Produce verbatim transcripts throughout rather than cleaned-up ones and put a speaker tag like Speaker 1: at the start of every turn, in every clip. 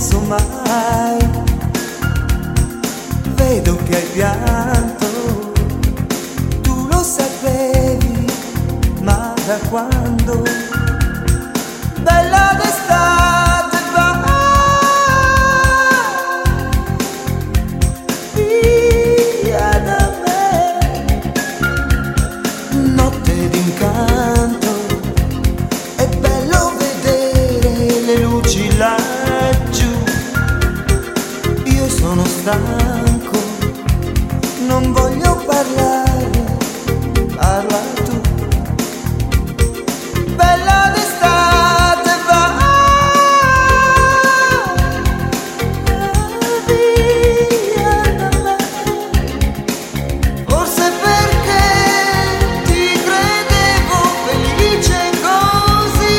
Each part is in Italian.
Speaker 1: penso mai. Vedo che hai pianto, tu lo sapevi, ma da quando? Bella d'estate va via da me, notte d'incanto, è bello vedere le luci laggiù. Io sono stanco, non voglio parlare, parla tu. Bella d'estate va via da me, forse perché ti credevo felice così,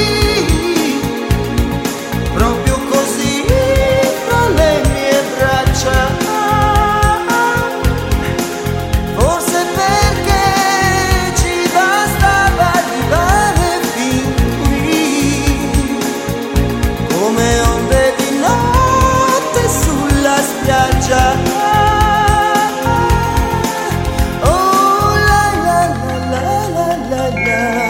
Speaker 1: proprio così fra le mie braccia. Forse perché ci bastava arrivare fin qui, come onde di notte sulla spiaggia. Oh la la la la la la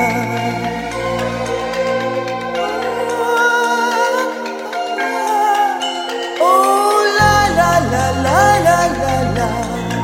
Speaker 1: la. Oh la la la la la la la.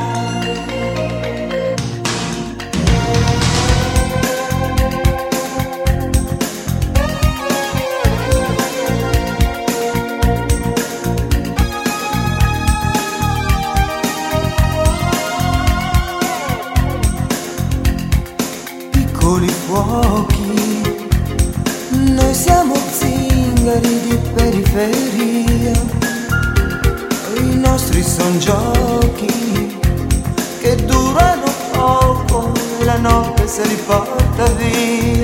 Speaker 1: Piccoli fuochi, noi siamo zingari di periferia, i nostri son giochi che durano poco e la notte se li porta via.